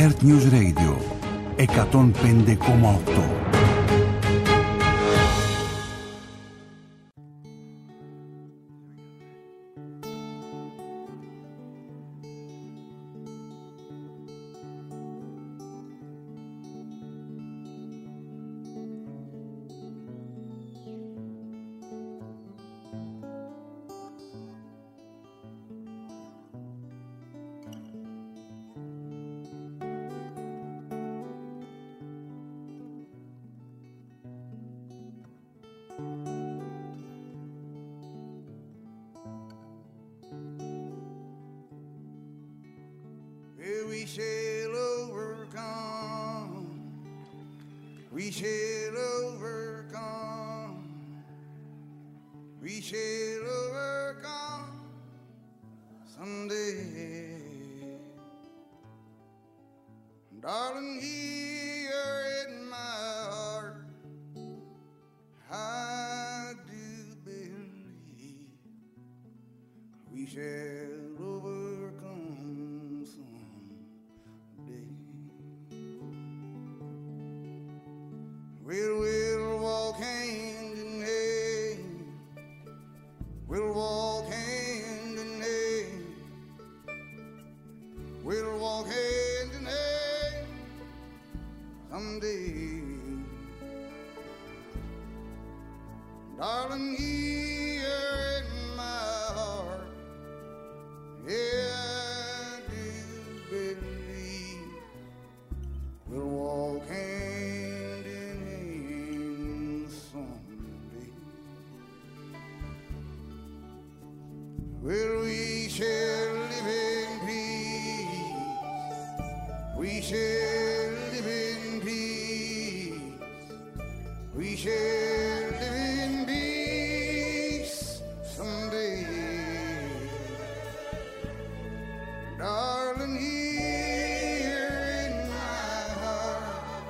Earth News Radio 105,8. We shall overcome. We shall overcome. We shall overcome someday. Darling, here in my heart, I do believe we shall overcome someday. We'll walk hand in hand. We'll walk hand in hand. We'll walk hand in hand someday. Darling, here in my heart, yeah, I do believe we'll walk hand in hand someday. Well, we shall live in peace. We shall live in peace. We shall live in peace someday. Darling, here in my heart,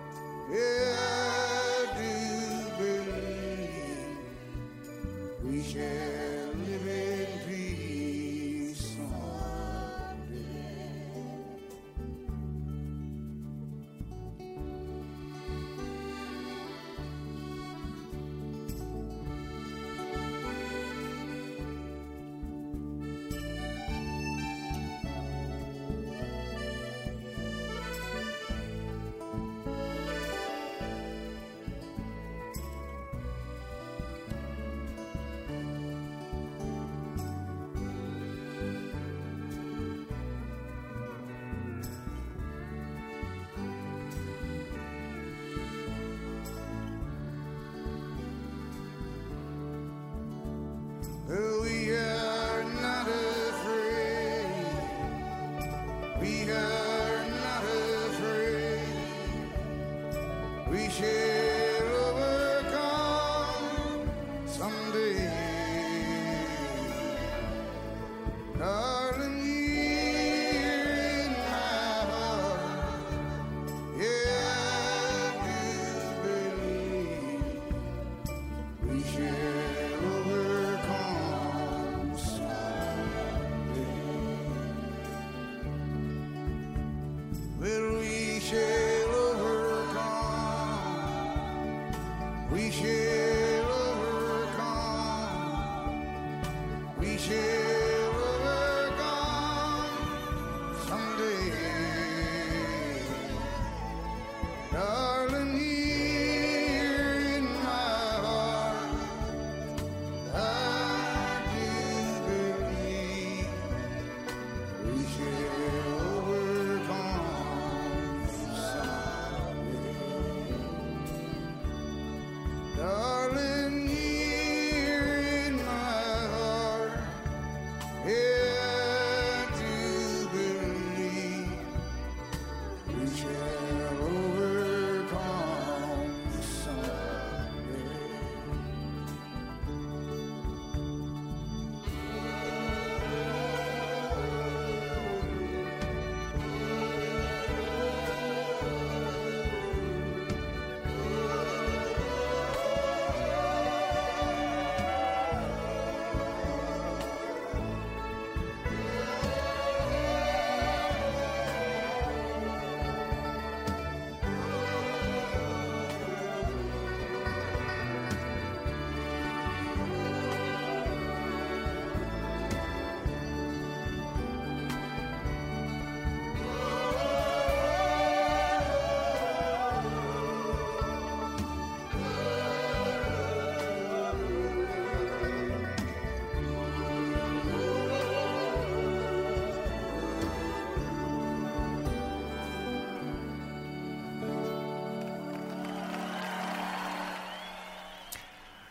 yeah, I do believe we shall live in peace someday. We are not afraid. We are not afraid. We shall overcome someday. Darling, here in my heart, yeah, I do believe we shall overcome someday.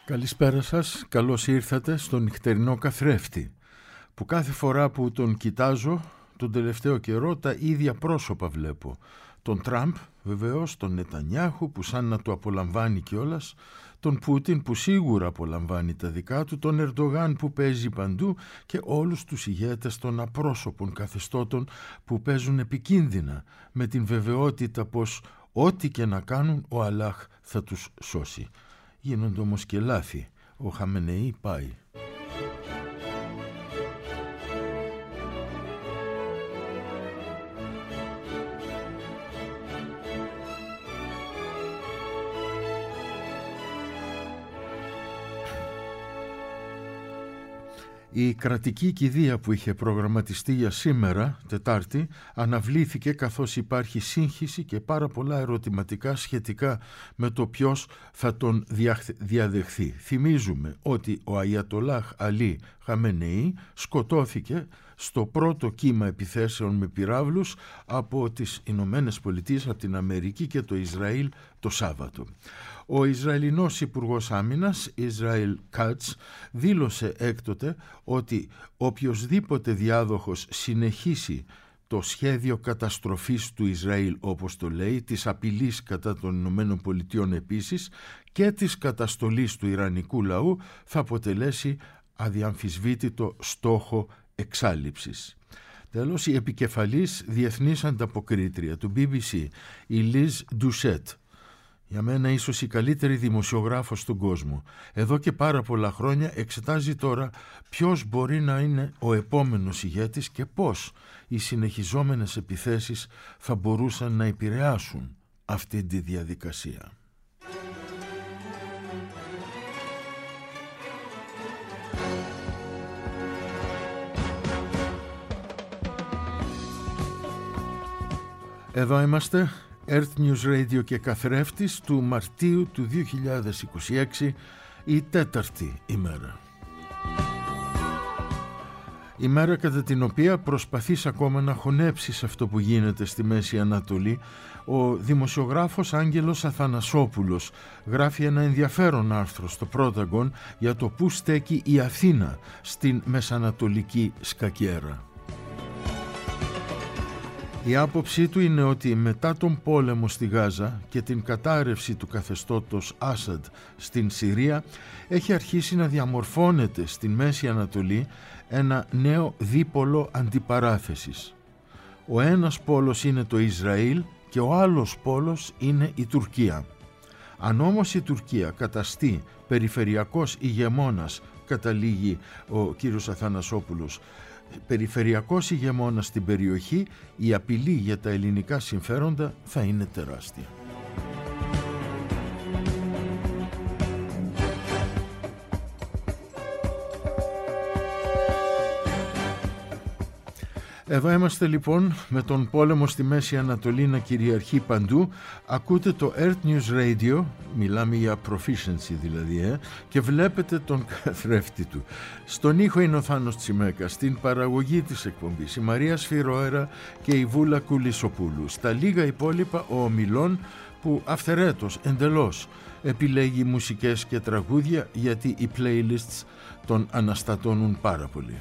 Καλησπέρα σας, καλώς ήρθατε στο νυχτερινό καθρέφτη, που κάθε φορά που τον κοιτάζω τον τελευταίο καιρό τα ίδια πρόσωπα βλέπω. Τον Τραμπ βεβαίως, τον Νετανιάχου που σαν να το απολαμβάνει κιόλας, τον Πούτιν που σίγουρα απολαμβάνει τα δικά του, τον Ερντογάν που παίζει παντού και όλους τους ηγέτες των απρόσωπων καθεστώτων που παίζουν επικίνδυνα με την βεβαιότητα πως ό,τι και να κάνουν ο Αλλάχ θα τους σώσει. Γίνονται όμως και λάθη. Ο Χαμενεή πάει. Η κρατική κηδεία που είχε προγραμματιστεί για σήμερα, Τετάρτη, αναβλήθηκε καθώς υπάρχει σύγχυση και πάρα πολλά ερωτηματικά σχετικά με το ποιος θα τον διαδεχθεί. Θυμίζουμε ότι ο Αιατολάχ Αλί Χαμενεή σκοτώθηκε στο πρώτο κύμα επιθέσεων με πυράβλους από τις Ηνωμένες Πολιτείες, από την Αμερική και το Ισραήλ το Σάββατο. Ο Ισραηλινός Υπουργός Άμυνας, Ισραήλ Κάτς, δήλωσε έκτοτε ότι οποιοσδήποτε διάδοχος συνεχίσει το σχέδιο καταστροφής του Ισραήλ, όπως το λέει, της απειλής κατά των Ηνωμένων Πολιτειών επίσης και της καταστολής του Ιρανικού λαού, θα αποτελέσει αδιαμφισβήτητο στόχο εξάλειψης. Τέλος, η επικεφαλής διεθνής ανταποκρίτρια του BBC, η Λιζ Ντουσέτ, για μένα ίσως η καλύτερη δημοσιογράφος στον κόσμο, εδώ και πάρα πολλά χρόνια εξετάζει τώρα ποιος μπορεί να είναι ο επόμενος ηγέτης και πώς οι συνεχιζόμενες επιθέσεις θα μπορούσαν να επηρεάσουν αυτή τη διαδικασία. Εδώ είμαστε, Earth News Radio και καθρέφτης του Μαρτίου του 2026, η τέταρτη ημέρα. Η μέρα κατά την οποία προσπαθείς ακόμα να χωνέψεις αυτό που γίνεται στη Μέση Ανατολή. Ο δημοσιογράφος Άγγελος Αθανασόπουλος γράφει ένα ενδιαφέρον άρθρο στο Πρόταγκον για το πού στέκει η Αθήνα στην μεσανατολική σκακέρα. Η άποψή του είναι ότι μετά τον πόλεμο στη Γάζα και την κατάρρευση του καθεστώτος Άσαντ στην Συρία έχει αρχίσει να διαμορφώνεται στην Μέση Ανατολή ένα νέο δίπολο αντιπαράθεσης. Ο ένας πόλος είναι το Ισραήλ και ο άλλος πόλος είναι η Τουρκία. Αν όμως η Τουρκία καταστεί περιφερειακός ηγεμόνας, καταλήγει ο κύριος Αθανασόπουλος, περιφερειακός ηγεμόνας στην περιοχή, η απειλή για τα ελληνικά συμφέροντα θα είναι τεράστια. Εδώ είμαστε λοιπόν με τον πόλεμο στη Μέση Ανατολή να κυριαρχεί παντού. Ακούτε το Earth News Radio, μιλάμε για proficiency δηλαδή, και βλέπετε τον καθρέφτη του. Στον ήχο είναι ο Θάνος Τσιμέκας, στην παραγωγή της εκπομπής η Μαρία Σφυρόερα και η Βούλα Κουλισοπούλου. Στα λίγα υπόλοιπα ο Ομιλών που αυθαιρέτως, εντελώς επιλέγει μουσικές και τραγούδια γιατί οι playlists τον αναστατώνουν πάρα πολύ.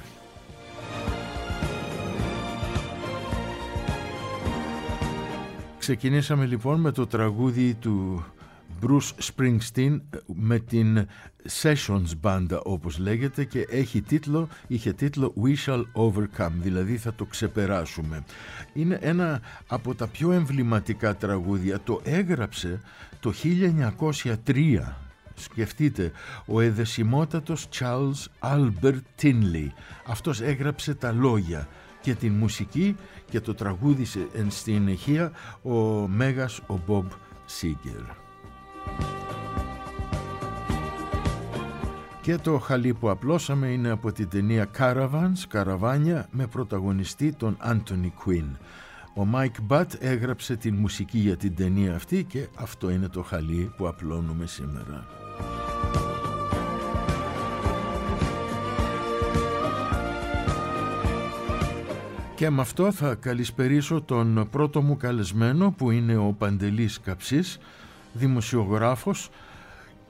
Ξεκινήσαμε λοιπόν με το τραγούδι του Bruce Springsteen με την Sessions μπάντα όπως λέγεται και είχε τίτλο We Shall Overcome, δηλαδή θα το ξεπεράσουμε. Είναι ένα από τα πιο εμβληματικά τραγούδια, το έγραψε το 1903. Σκεφτείτε, ο εδεσιμότατος Charles Albert Tinley, αυτός έγραψε τα λόγια και την μουσική και το τραγούδισε εν συνεχεία ο μέγας ο Bob Seger. Και το χαλί που απλώσαμε είναι από την ταινία Caravans, καραβάνια, με πρωταγωνιστή τον Anthony Quinn. Ο Mike Butt έγραψε την μουσική για την ταινία αυτή και αυτό είναι το χαλί που απλώνουμε σήμερα. Και με αυτό θα καλησπερίσω τον πρώτο μου καλεσμένο που είναι ο Παντελής Καψής, δημοσιογράφος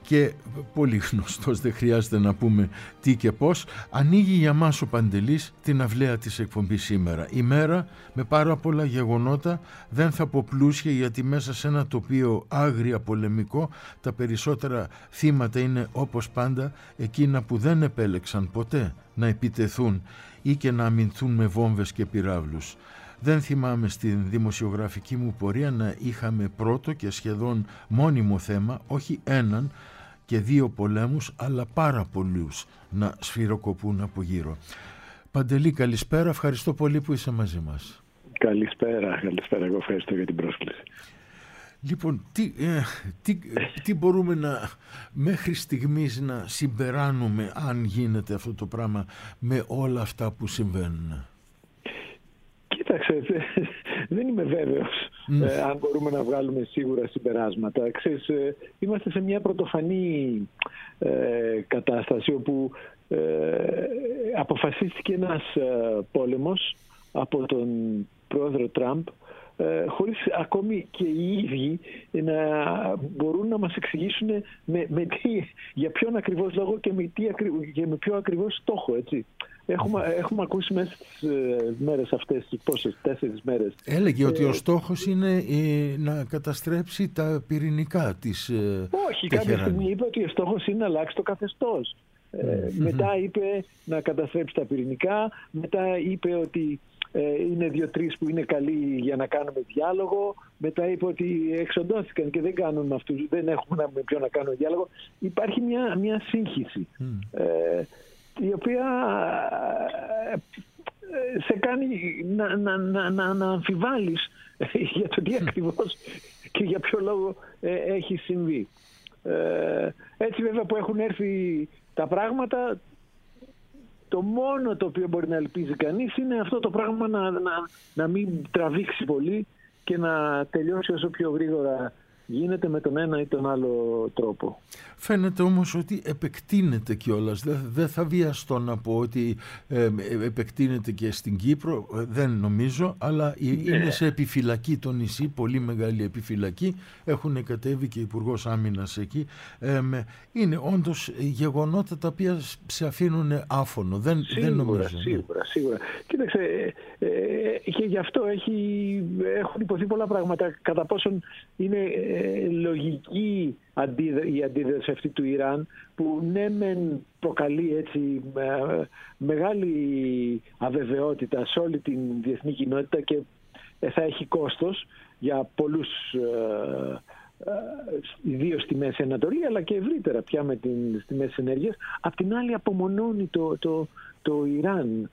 και πολύ γνωστός, δεν χρειάζεται να πούμε τι και πώς, ανοίγει για μας ο Παντελής την αυλαία της εκπομπής σήμερα. Η μέρα με πάρα πολλά γεγονότα, δεν θα πω πλούσια, γιατί μέσα σε ένα τοπίο άγρια πολεμικό τα περισσότερα θύματα είναι όπως πάντα εκείνα που δεν επέλεξαν ποτέ να επιτεθούν ή και να αμυνθούν με βόμβες και πυράβλους. Δεν θυμάμαι στην δημοσιογραφική μου πορεία να είχαμε πρώτο και σχεδόν μόνιμο θέμα, όχι έναν και δύο πολέμους, αλλά πάρα πολλούς να σφυροκοπούν από γύρω. Παντελή, καλησπέρα, ευχαριστώ πολύ που είσαι μαζί μας. Καλησπέρα, εγώ ευχαριστώ για την πρόσκληση. Λοιπόν, τι μπορούμε μέχρι στιγμής να συμπεράνουμε, αν γίνεται αυτό το πράγμα, με όλα αυτά που συμβαίνουν? Κοίταξε, δεν είμαι βέβαιος αν μπορούμε να βγάλουμε σίγουρα συμπεράσματα. Ξέρεις, είμαστε σε μια πρωτοφανή κατάσταση όπου αποφασίστηκε ένας πόλεμος από τον πρόεδρο Τραμπ, χωρίς ακόμη και οι ίδιοι να μπορούν να μας εξηγήσουν για ποιον ακριβώς λόγο και με ποιο ακριβώς στόχο, έτσι. Έχουμε ακούσει μέσα στις μέρες αυτές, πόσες, 4 μέρες. Έλεγε ότι ο στόχος είναι να καταστρέψει τα πυρηνικά της Όχι, κάποια στιγμή είπε ότι ο στόχος είναι να αλλάξει το καθεστώς. Μετά είπε να καταστρέψει τα πυρηνικά, μετά είπε ότι είναι 2-3 που είναι καλοί για να κάνουμε διάλογο, μετά είπε ότι εξοντώθηκαν και δεν έχουμε με ποιον να κάνουμε διάλογο. Υπάρχει μια σύγχυση η οποία σε κάνει να αμφιβάλλεις για το τι ακριβώς και για ποιο λόγο έχει συμβεί. Έτσι βέβαια που έχουν έρθει τα πράγματα, το μόνο το οποίο μπορεί να ελπίζει κανείς είναι αυτό το πράγμα να μην τραβήξει πολύ και να τελειώσει όσο πιο γρήγορα γίνεται με τον ένα ή τον άλλο τρόπο. Φαίνεται όμως ότι επεκτείνεται κιόλας. Δεν θα βιαστώ να πω ότι επεκτείνεται και στην Κύπρο, δεν νομίζω, αλλά είναι σε επιφυλακή το νησί, πολύ μεγάλη επιφυλακή. Έχουν κατέβει και Υπουργός Άμυνας εκεί. Είναι όντως γεγονότα τα οποία σε αφήνουν άφωνο. Δεν νομίζω. Σίγουρα. Κοίταξε, και γι' αυτό έχουν υποθεί πολλά πράγματα. Κατά πόσον είναι λογική η αντίδραση αυτή του Ιράν, που ναι μεν προκαλεί έτσι μεγάλη αβεβαιότητα σε όλη την διεθνή κοινότητα και θα έχει κόστος για πολλούς, ιδίως στη Μέση Ανατολή, αλλά και ευρύτερα πια με τις τιμές ενέργειας. Απ' την άλλη απομονώνει το Ιράν.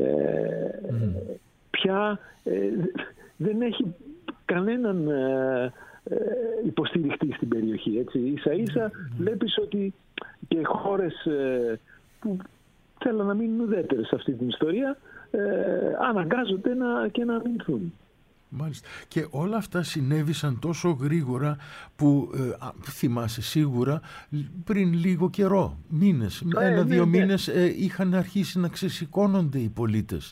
Πια δεν έχει κανέναν υποστηριχτή στην περιοχή, έτσι. Ίσα-ίσα βλέπεις ότι και χώρες που θέλουν να μείνουν ουδέτερες σε αυτή την ιστορία αναγκάζονται και να αμυνθούν. Μάλιστα. Και όλα αυτά συνέβησαν τόσο γρήγορα που θυμάσαι σίγουρα πριν λίγο καιρό, μήνες, 1-2 μήνες είχαν αρχίσει να ξεσηκώνονται οι πολίτες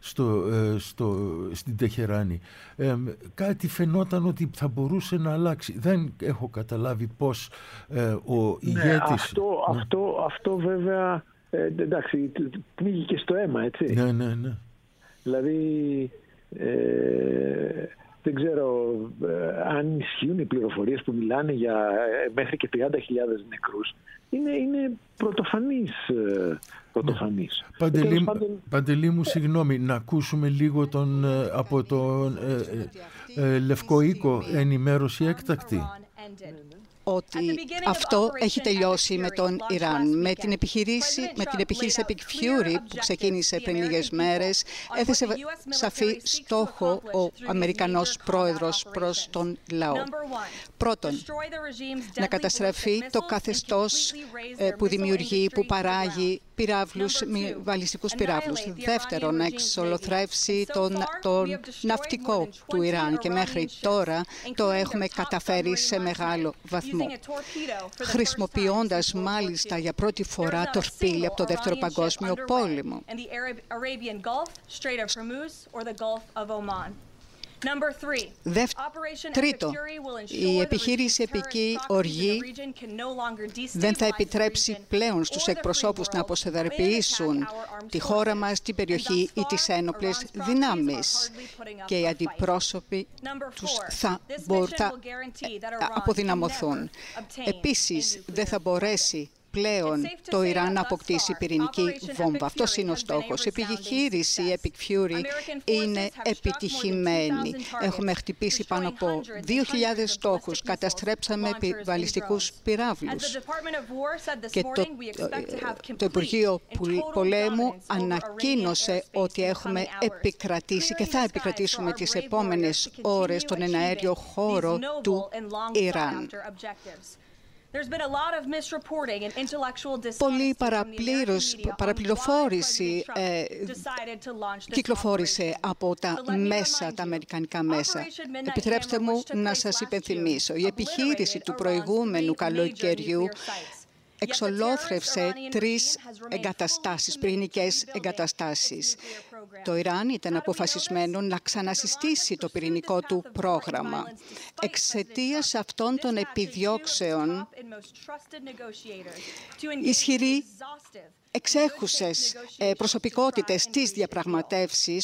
στην Τεχεράνη. Κάτι φαινόταν ότι θα μπορούσε να αλλάξει. Δεν έχω καταλάβει πώς ο ηγέτης... Αυτό βέβαια, εντάξει, πνίγηκε στο αίμα, έτσι. Ναι. Δηλαδή... δεν ξέρω αν ισχύουν οι πληροφορίες που μιλάνε για μέχρι και 30.000 νεκρούς. Είναι πρωτοφανής. Παντελή μου, συγγνώμη, να ακούσουμε λίγο από τον Λευκό Οίκο ενημέρωση έκτακτη. Ότι αυτό έχει τελειώσει με τον Ιράν. Με την επιχείρηση Epic Fury που ξεκίνησε πριν λίγες μέρες, έθεσε σαφή στόχο ο Αμερικανός πρόεδρος προς τον λαό. Πρώτον, να καταστραφεί το καθεστώς που δημιουργεί, που παράγει πυράβλους, βαλιστικούς πυράβλους. Δεύτερον, να εξολοθρεύσει τον ναυτικό του Ιράν, και μέχρι τώρα το έχουμε καταφέρει σε μεγάλο βαθμό, χρησιμοποιώντας μάλιστα για πρώτη φορά τορπίλη από το Δεύτερο Παγκόσμιο Πόλεμο. Τρίτο, η επιχείρηση Επική Οργή δεν θα επιτρέψει πλέον στους εκπροσώπους να αποσεδροποιήσουν τη χώρα μας, την περιοχή ή τις ένοπλες δυνάμεις και οι αντιπρόσωποι τους θα αποδυναμωθούν. Επίσης, δεν θα μπορέσει πλέον το Ιράν να αποκτήσει πυρηνική βόμβα. Αυτός είναι ο στόχος. Η επιχείρηση Epic Fury είναι επιτυχημένη. Έχουμε χτυπήσει πάνω από 2.000 στόχους. Καταστρέψαμε βαλιστικούς πυράβλους. Και το Υπουργείο Πολέμου ανακοίνωσε ότι έχουμε επικρατήσει και θα επικρατήσουμε τις επόμενες ώρες στον εναέριο χώρο του Ιράν. Πολλή παραπληροφόρηση κυκλοφόρησε από τα αμερικανικά μέσα. Επιτρέψτε μου να σας υπενθυμίσω. Η επιχείρηση του προηγούμενου καλοκαιριού εξολόθρευσε 3 εγκαταστάσεις, πυρηνικές εγκαταστάσεις. Το Ιράν ήταν αποφασισμένο να ξανασυστήσει το πυρηνικό του πρόγραμμα. Εξαιτίας αυτών των επιδιώξεων, ισχυροί εξέχουσες προσωπικότητες της διαπραγματεύσεις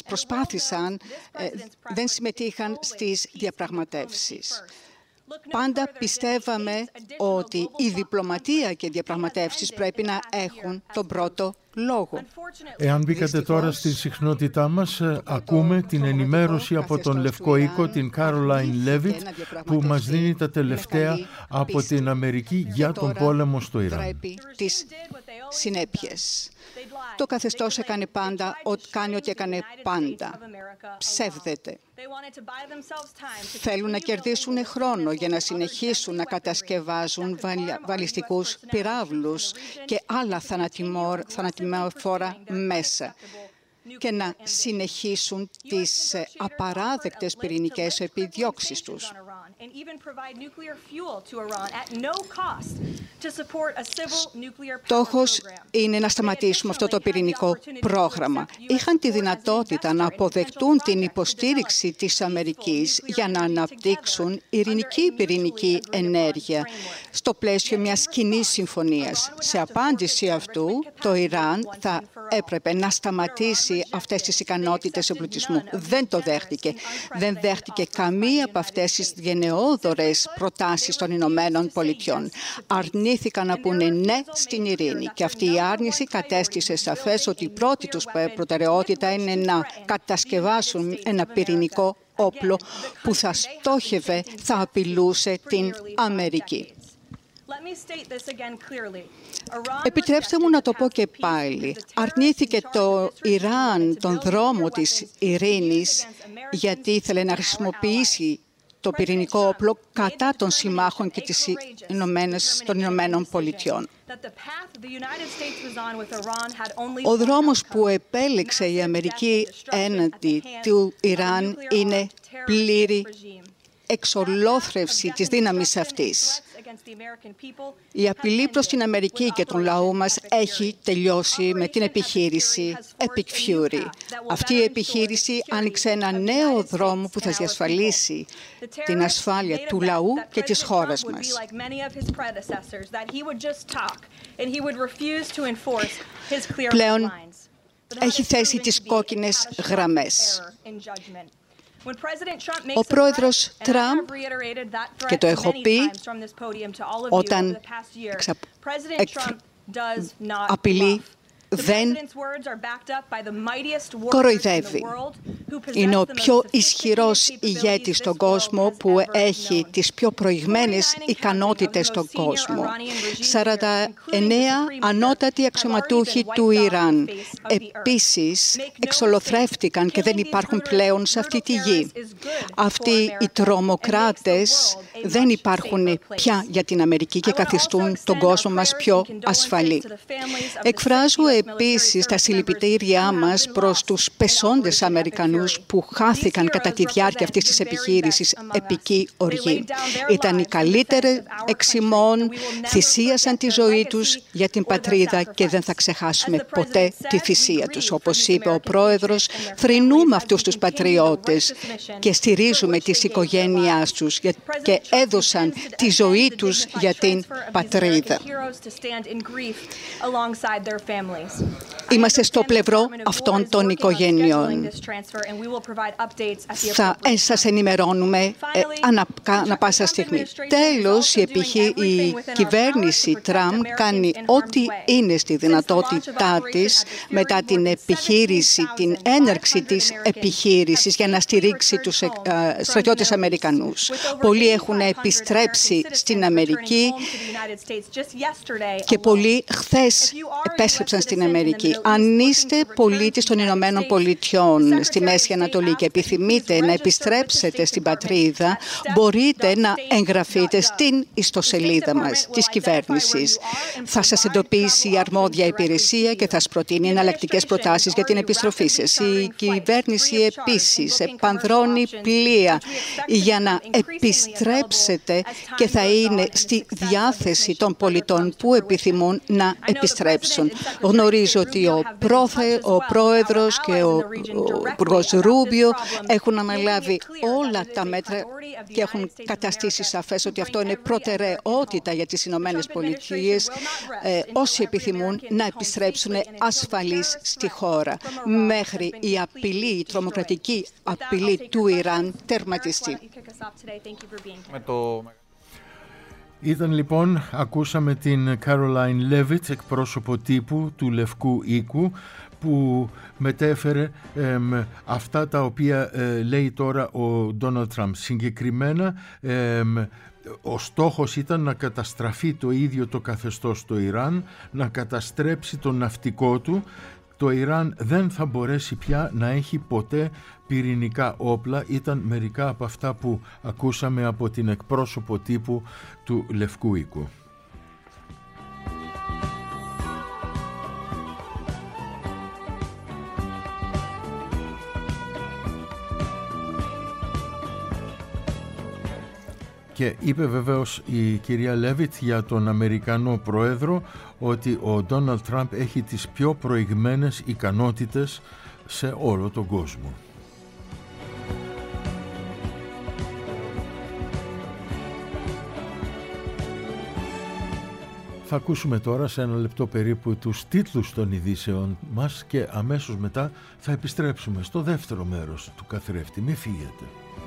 δεν συμμετείχαν στις διαπραγματεύσεις. Πάντα πιστεύαμε ότι η διπλωματία και οι διαπραγματεύσεις πρέπει να έχουν τον πρώτο λόγο. Εάν μπήκατε τώρα στη συχνότητά μας, ακούμε την ενημέρωση από τον Λευκό Οίκο, την Caroline Leavitt, που μας δίνει τα τελευταία από την Αμερική για τον πόλεμο στο Ιράν. Τις συνέπειες. Το καθεστώς κάνει ό,τι έκανε πάντα. Ψεύδεται. Θέλουν να κερδίσουν χρόνο για να συνεχίσουν να κατασκευάζουν βαλιστικούς πυράβλους και άλλα θανατηφόρα μέσα και να συνεχίσουν τις απαράδεκτες πυρηνικές επιδιώξεις τους. Στόχος είναι να σταματήσουμε αυτό το πυρηνικό πρόγραμμα. Είχαν τη δυνατότητα να αποδεχτούν την υποστήριξη της Αμερικής για να αναπτύξουν ειρηνική πυρηνική ενέργεια στο πλαίσιο μιας κοινής συμφωνίας. Σε απάντηση αυτού, το Ιράν θα έπρεπε να σταματήσει αυτές τις ικανότητες εμπλουτισμού. Δεν το δέχτηκε. Δεν δέχτηκε καμία από αυτές τις γενναιόδορες προτάσεις των Ηνωμένων Πολιτειών. Αρνήθηκαν να πούνε ναι στην ειρήνη. Και αυτή η άρνηση κατέστησε σαφές ότι η πρώτη τους προτεραιότητα είναι να κατασκευάσουν ένα πυρηνικό όπλο που θα στόχευε, θα απειλούσε την Αμερική. Επιτρέψτε μου να το πω και πάλι. Αρνήθηκε το Ιράν τον δρόμο της ειρήνης γιατί ήθελε να χρησιμοποιήσει το πυρηνικό όπλο κατά των συμμάχων και των Ηνωμένων Πολιτειών. Ο δρόμος που επέλεξε η Αμερική έναντι του Ιράν είναι πλήρη εξολόθρευση της δύναμης αυτής. Η απειλή προς την Αμερική και τον λαό μας έχει τελειώσει με την επιχείρηση Epic Fury. Αυτή η επιχείρηση άνοιξε ένα νέο δρόμο που θα διασφαλίσει την ασφάλεια του λαού και της χώρας μας. Πλέον έχει θέσει τις κόκκινες γραμμές. Ο πρόεδρος Τραμπ, και το έχω πει, όταν απειλεί, δεν κοροϊδεύει. Είναι ο πιο ισχυρός ηγέτης στον κόσμο που έχει τις πιο προηγμένες ικανότητες στον κόσμο. 49 ανώτατοι αξιωματούχοι του Ιράν επίσης εξολοθρεύτηκαν και δεν υπάρχουν πλέον σε αυτή τη γη. Αυτοί οι τρομοκράτες δεν υπάρχουν πια για την Αμερική και καθιστούν τον κόσμο μας πιο ασφαλή. Εκφράζω επίσης τα συλληπιτήριά μας προς τους πεσόντες Αμερικανούς που χάθηκαν κατά τη διάρκεια αυτής της επιχείρησης επική οργή. Ήταν οι καλύτεροι εξ ημών, θυσίασαν τη ζωή τους για την πατρίδα και δεν θα ξεχάσουμε ποτέ τη θυσία τους. Όπως είπε ο Πρόεδρος, θρηνούμε αυτούς τους πατριώτες και στηρίζουμε τις οικογένειάς τους και έδωσαν τη ζωή τους για την πατρίδα. Είμαστε στο πλευρό αυτών των οικογένειων. Θα σας ενημερώνουμε ανά πάσα στιγμή. Τέλος, η κυβέρνηση Τραμπ κάνει ό,τι είναι στη δυνατότητά της μετά την επιχείρηση, την έναρξη της επιχείρησης για να στηρίξει τους στρατιώτες Αμερικανούς. Πολλοί έχουν επιστρέψει στην Αμερική και πολλοί χθες επέστρεψαν στην Αμερική. Αν είστε πολίτης των Ηνωμένων Πολιτειών στη Μέση Ανατολή και επιθυμείτε να επιστρέψετε στην πατρίδα, μπορείτε να εγγραφείτε στην ιστοσελίδα μας της κυβέρνησης. Θα σας εντοπίσει η αρμόδια υπηρεσία και θα σας προτείνει εναλλακτικές προτάσεις για την επιστροφή σας. Η κυβέρνηση επίσης επανδρώνει πλοία για να επιστρέψετε και θα είναι στη διάθεση των πολιτών που επιθυμούν να επιστρέψουν. Γνωρίζω ότι ο Πρόεδρος και ο Υπουργός Ρούμπιο έχουν αναλάβει όλα τα μέτρα και έχουν καταστήσει σαφές ότι αυτό είναι προτεραιότητα για τις Ηνωμένες Πολιτείες, όσοι επιθυμούν να επιστρέψουν ασφαλείς στη χώρα μέχρι η τρομοκρατική απειλή του Ιράν τερματιστεί. Ήταν λοιπόν, ακούσαμε την Caroline Leavitt, εκπρόσωπο τύπου του Λευκού Οίκου, που μετέφερε αυτά τα οποία λέει τώρα ο Ντόναλντ Τραμπ. Συγκεκριμένα, ο στόχος ήταν να καταστραφεί το ίδιο το καθεστώς στο Ιράν, να καταστρέψει το ναυτικό του. Το Ιράν δεν θα μπορέσει πια να έχει ποτέ πυρηνικά όπλα. Ήταν μερικά από αυτά που ακούσαμε από την εκπρόσωπο τύπου του Λευκού Οίκου. Και είπε βεβαίως η κυρία Λέβιτ για τον Αμερικανό Πρόεδρο ότι ο Ντόναλντ Τραμπ έχει τις πιο προηγμένες ικανότητες σε όλο τον κόσμο. Θα ακούσουμε τώρα σε ένα λεπτό περίπου τους τίτλους των ειδήσεων μας και αμέσως μετά θα επιστρέψουμε στο δεύτερο μέρος του καθρέφτη. Μη φύγετε.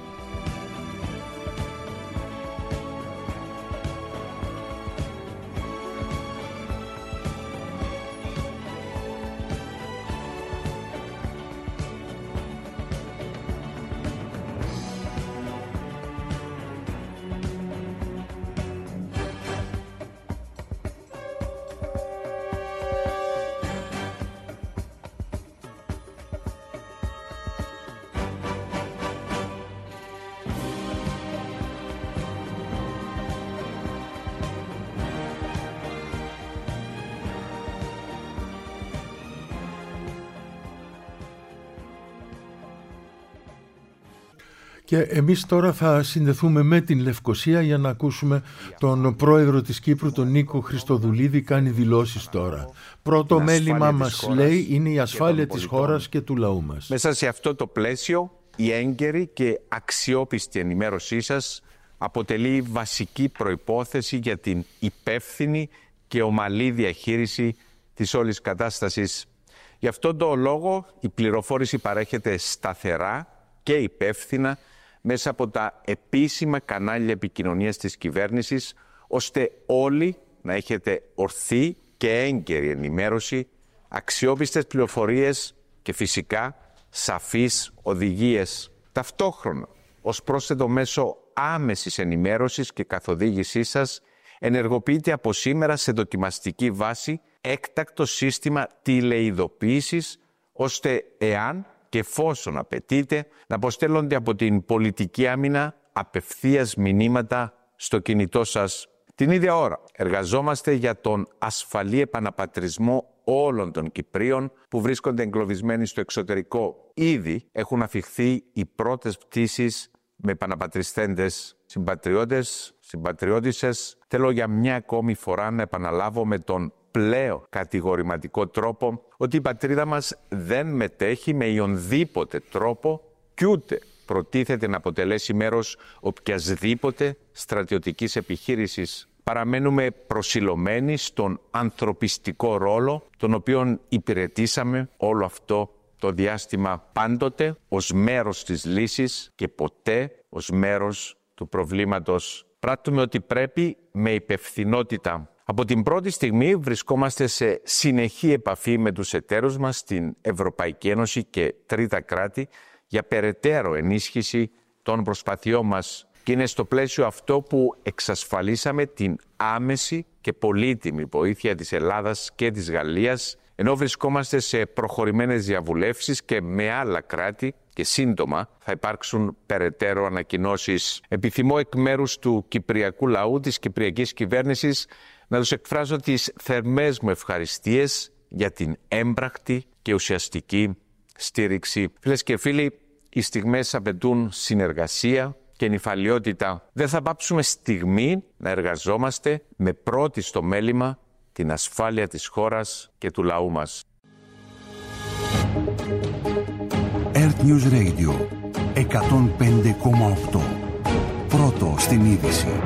Και εμείς τώρα θα συνδεθούμε με την Λευκοσία για να ακούσουμε τον πρόεδρο της Κύπρου, τον Νίκο Χριστοδουλίδη, κάνει δηλώσεις τώρα. Πρώτο μέλημά μας, λέει, είναι η ασφάλεια της χώρας και του λαού μας. Μέσα σε αυτό το πλαίσιο, η έγκαιρη και αξιόπιστη ενημέρωσή σας αποτελεί βασική προϋπόθεση για την υπεύθυνη και ομαλή διαχείριση της όλης κατάστασης. Γι' αυτόν τον λόγο η πληροφόρηση παρέχεται σταθερά και υπεύθυνα μέσα από τα επίσημα κανάλια επικοινωνίας της κυβέρνησης, ώστε όλοι να έχετε ορθή και έγκαιρη ενημέρωση, αξιόπιστες πληροφορίες και φυσικά σαφείς οδηγίες. Ταυτόχρονα, ως πρόσθετο μέσο άμεσης ενημέρωσης και καθοδήγησής σας, ενεργοποιείται από σήμερα σε δοκιμαστική βάση έκτακτο σύστημα τηλεειδοποίησης, ώστε εάν και εφόσον απαιτείται να αποστέλλονται από την πολιτική άμυνα απευθείας μηνύματα στο κινητό σας την ίδια ώρα. Εργαζόμαστε για τον ασφαλή επαναπατρισμό όλων των Κυπρίων που βρίσκονται εγκλωβισμένοι στο εξωτερικό. Ήδη έχουν αφιχθεί οι πρώτες πτήσεις με επαναπατριστέντες συμπατριώτες, συμπατριώτισσες. Θέλω για μια ακόμη φορά να επαναλάβω με τον πλέον κατηγορηματικό τρόπο ότι η πατρίδα μας δεν μετέχει με οποιονδήποτε τρόπο κι ούτε προτίθεται να αποτελέσει μέρος οποιασδήποτε στρατιωτικής επιχείρησης. Παραμένουμε προσιλωμένοι στον ανθρωπιστικό ρόλο τον οποίον υπηρετήσαμε όλο αυτό το διάστημα πάντοτε ως μέρος της λύσης και ποτέ ως μέρος του προβλήματος. Πράττουμε ό,τι πρέπει με υπευθυνότητα. Από την πρώτη στιγμή βρισκόμαστε σε συνεχή επαφή με τους εταίρους μας στην Ευρωπαϊκή Ένωση και τρίτα κράτη για περαιτέρω ενίσχυση των προσπαθειών μας. Και είναι στο πλαίσιο αυτό που εξασφαλίσαμε την άμεση και πολύτιμη βοήθεια της Ελλάδας και της Γαλλίας, ενώ βρισκόμαστε σε προχωρημένες διαβουλεύσεις και με άλλα κράτη και σύντομα θα υπάρξουν περαιτέρω ανακοινώσεις. Επιθυμώ εκ μέρους του κυπριακού λαού, της κυπριακής κυβέρνησης, να τους εκφράσω τις θερμές μου ευχαριστίες για την έμπρακτη και ουσιαστική στήριξη. Φίλες και φίλοι, οι στιγμές απαιτούν συνεργασία και νηφαλιότητα. Δεν θα πάψουμε στιγμή να εργαζόμαστε με πρώτη στο μέλημα την ασφάλεια της χώρας και του λαού μας. Earth News Radio 105,8. Πρώτο στην είδηση.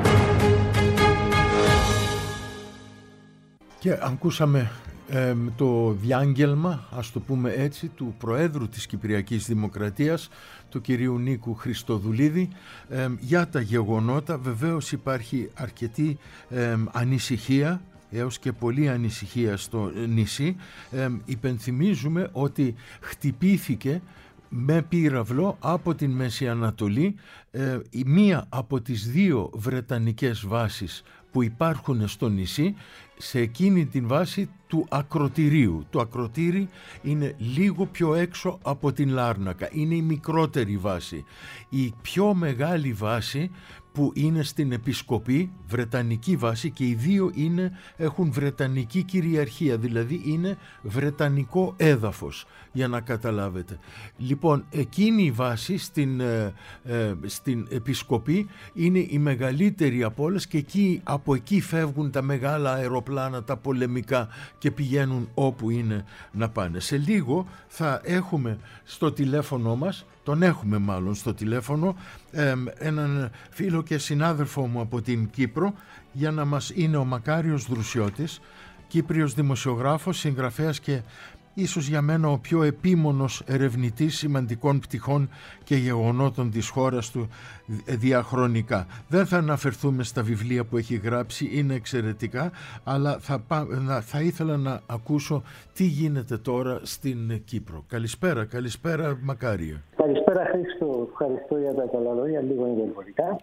Και ακούσαμε το διάγγελμα, ας το πούμε έτσι, του Προέδρου της Κυπριακής Δημοκρατίας, του κυρίου Νίκου Χριστοδουλίδη, για τα γεγονότα. Βεβαίως υπάρχει αρκετή ανησυχία, έως και πολλή ανησυχία στο νησί. Υπενθυμίζουμε ότι χτυπήθηκε με πύραυλο από την Μέση Ανατολή η μία από τις δύο βρετανικές βάσεις που υπάρχουν στο νησί, σε εκείνη την βάση του ακροτηρίου. Το ακροτήρι είναι λίγο πιο έξω από την Λάρνακα, είναι η μικρότερη βάση. Η πιο μεγάλη βάση που είναι στην Επισκοπή, βρετανική βάση, και οι δύο έχουν βρετανική κυριαρχία, δηλαδή είναι βρετανικό έδαφος, για να καταλάβετε. Λοιπόν, εκείνη η βάση στην Επισκοπή είναι η μεγαλύτερη από όλες και από εκεί φεύγουν τα μεγάλα αεροπλάνα, τα πολεμικά, και πηγαίνουν όπου είναι να πάνε. Σε λίγο θα έχουμε στο τηλέφωνο μας, τον έχουμε μάλλον στο τηλέφωνο, έναν φίλο και συνάδελφό μου από την Κύπρο, για να μας είναι ο Μακάριος Δρουσιώτης, Κύπριος δημοσιογράφος, συγγραφέας και ίσως για μένα ο πιο επίμονος ερευνητής σημαντικών πτυχών και γεγονότων της χώρας του διαχρονικά. Δεν θα αναφερθούμε στα βιβλία που έχει γράψει, είναι εξαιρετικά, αλλά θα ήθελα να ακούσω τι γίνεται τώρα στην Κύπρο. Καλησπέρα Μακάριο. Καλησπέρα Χρήστο, ευχαριστώ για τα καλά λόγια, λίγο υπερβολικά.